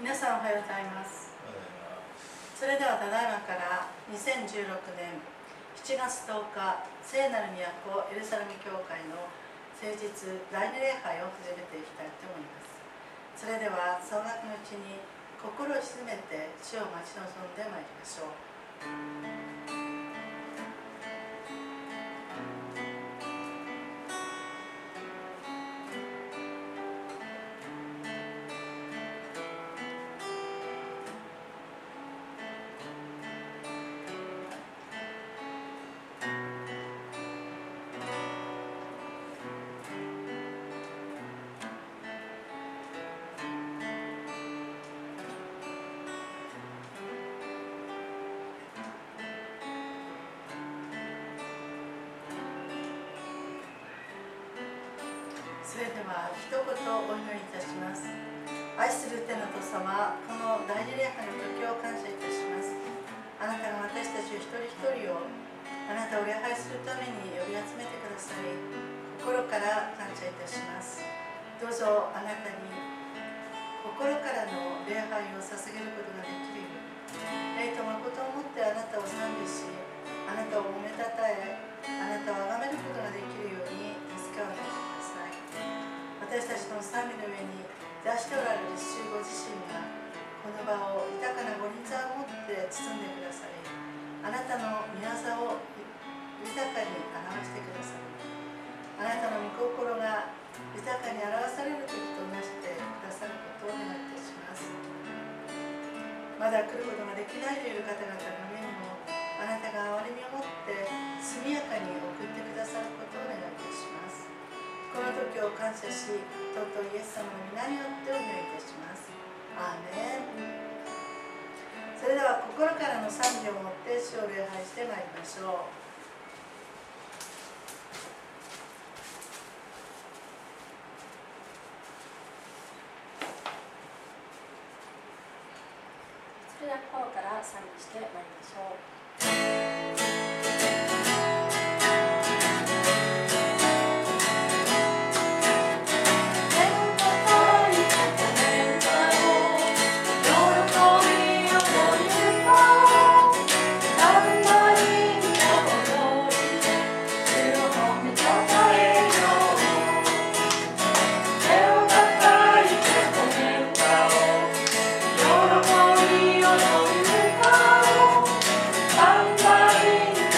皆さんおはようございます。それではただいまから2016年7月10日聖なる都エルサレム教会の聖日第二礼拝を始めていきたいと思います。それでは総額のうちに心を静めて主を待ち望んでまいりましょう。それでは一言お祈りいたします。愛する天の父様、この第二礼拝の時を感謝いたします。あなたが私たち一人一人をあなたを礼拝するために呼び集めてくださり、心から感謝いたします。どうぞあなたに心からの礼拝を捧げることができるように、霊と誠をもってあなたを賛美し、あなたを褒めたたえ、あなたを崇めることができるように助けを与えてください。私たちの賛美の上に出しておられる主ご自身がこの場を豊かなご臨在をもって包んでくださり、あなたの御業を豊かに表してくださり、あなたの御心が豊かに表される時となしてくださることを願いいたします。まだ来ることができないという方々の上にもあなたが憐れみを持って速やかに送ってくださることを願いいたします。この時を感謝し、尊いイエス様の皆によってお祈りいたします。アーメン。それでは心からの賛美をもって主を礼拝してまいりましょう。 それでは心から賛美してまいりましょう。 喜びを飲み歌おう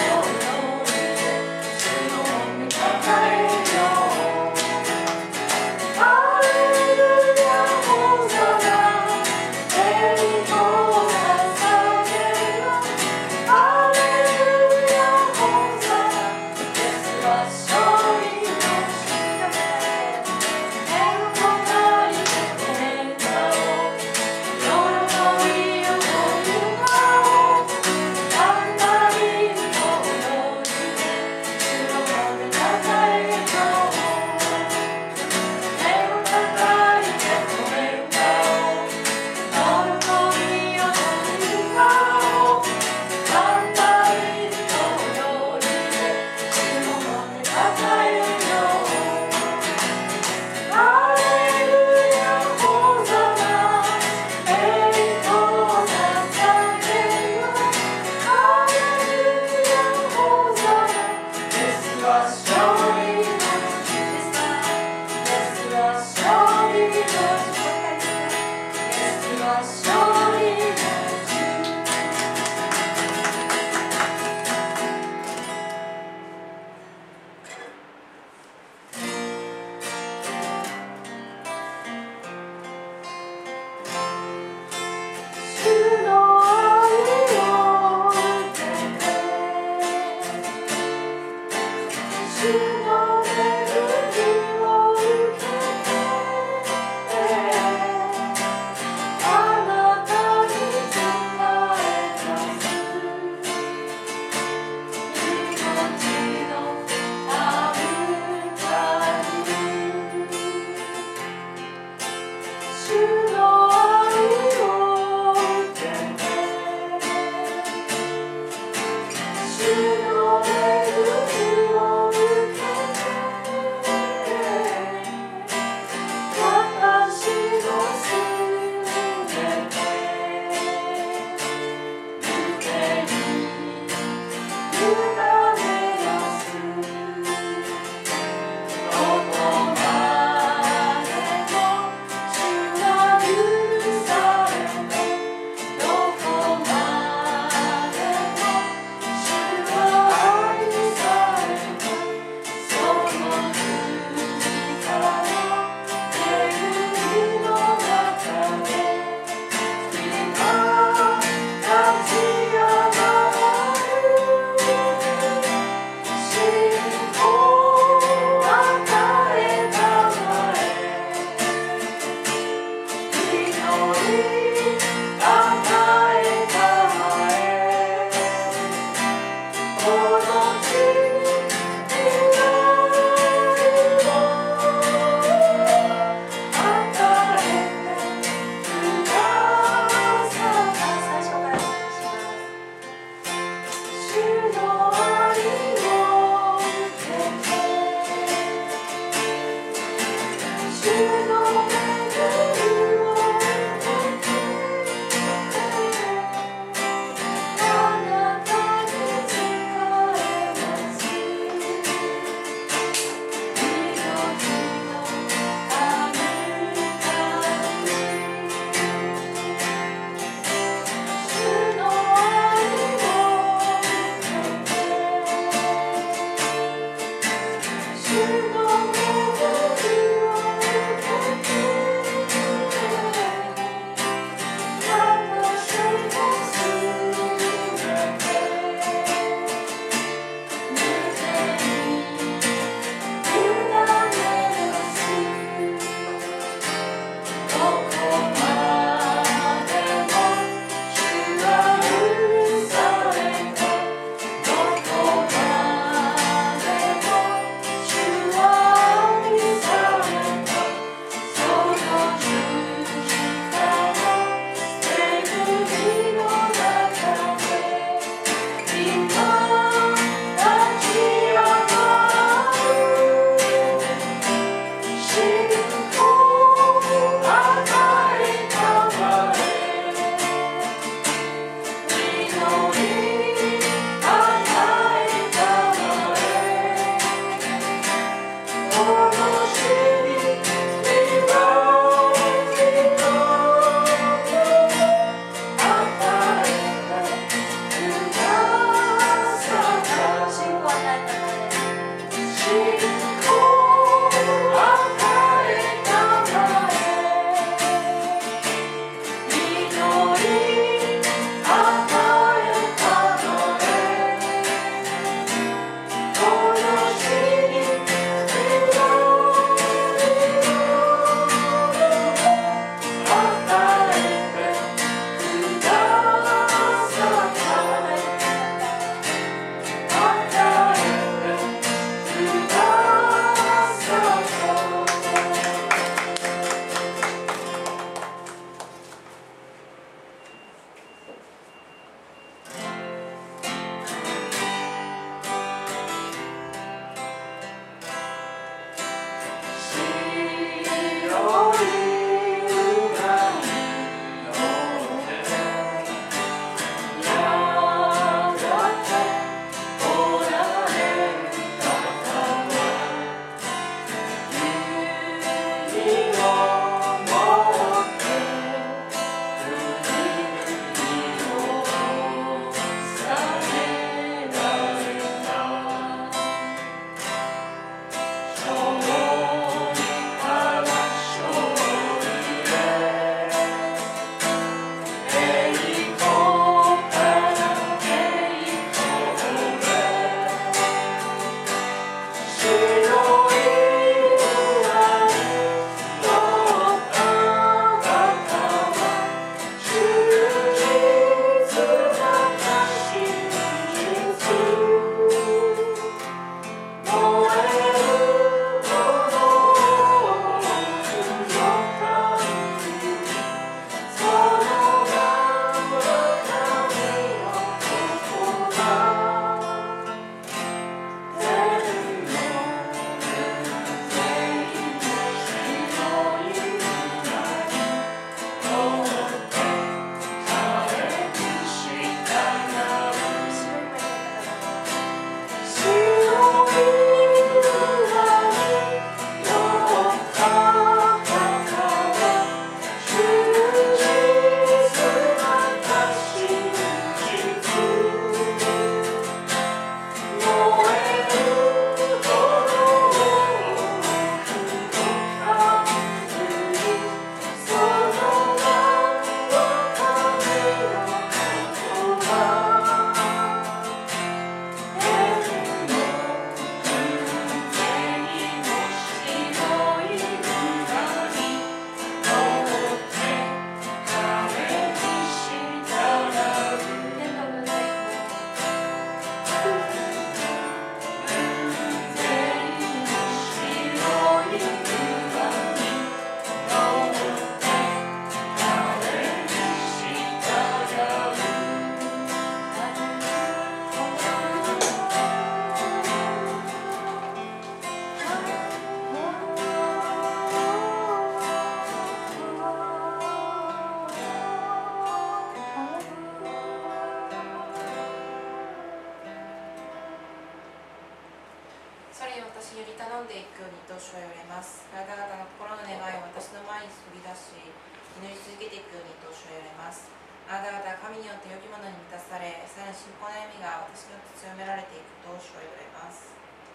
いくようにと主は言われます。あなた方は神によって良きものに満たされ、さらに信仰の歩みが私によって強められていくと主は言われます。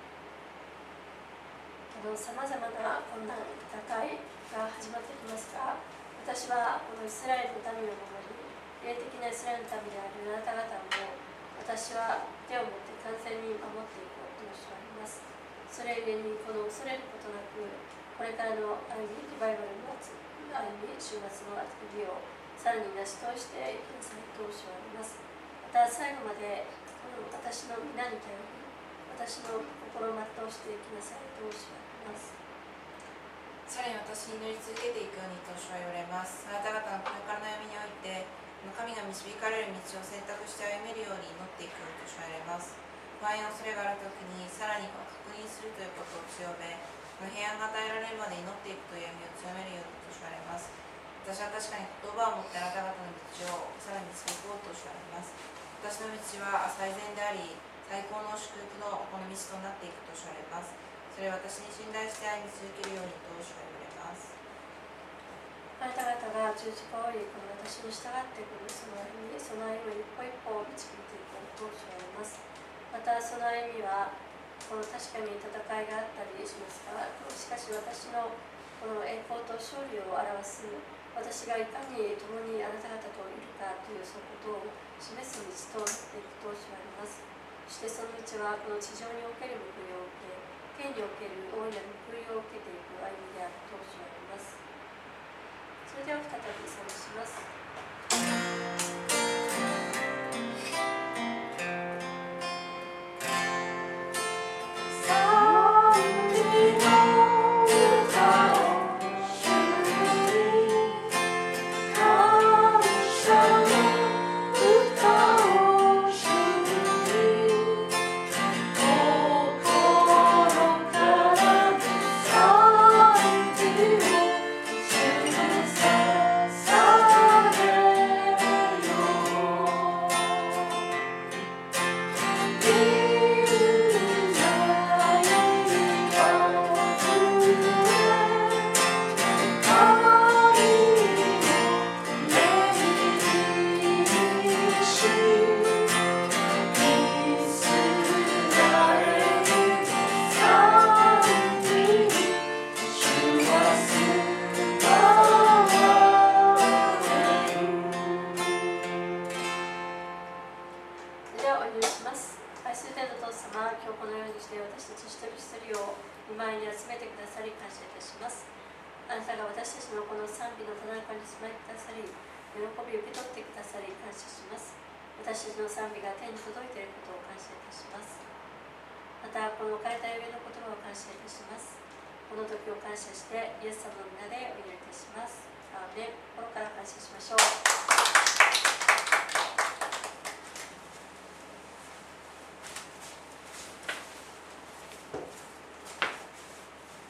さまざまな困難、戦いが始まってきますが、私はこのイスラエルの民を守り、霊的なイスラエルの民であるあなた方も、私は手を持って完全に守っていこうと主は言います。それゆえに、この恐れることなく、これからの歩み、リバイバルの歩み、週末の歩みをさらに成し通していきなさいと主は言います。また最後までこの私の皆に頼り、私の心を全うしていきなさいと主は言います。 さらに私に乗り続けていくようにと主は言われます。あなた方のこれからの歩みにおいて、神が導かれる道を選択して歩めるように祈っていくようにと主は言われます。不安や恐れがあるときにさらに確認するということを強め、平安が与えられるまで祈っていくという歩みを強めるようにと主は言われます。私は確かに言葉を持ってあなた方の道をさらに続こうと主は言われます。私の道は最善であり、最高の祝福のこの道となっていくと主は言われます。それは私に信頼して歩み続けるようにと主は言われます。 あなた方が十字架を追い、この私に従ってくるその歩みを一歩一歩導いていこうと主は言われます。またその歩みはこの確かに戦いがあったりしますが、しかし私のこの栄光と勝利を表す、私がいかに共にあなた方といるかというそのことを示す道となっていくと主は言います。そしてその道はこの地上における報いを受け、天における大いなる報いを受けていく歩みであると主は言います。それでは再び賛美します。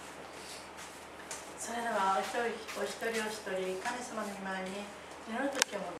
それではお一人お一人神様の御前に祈るとき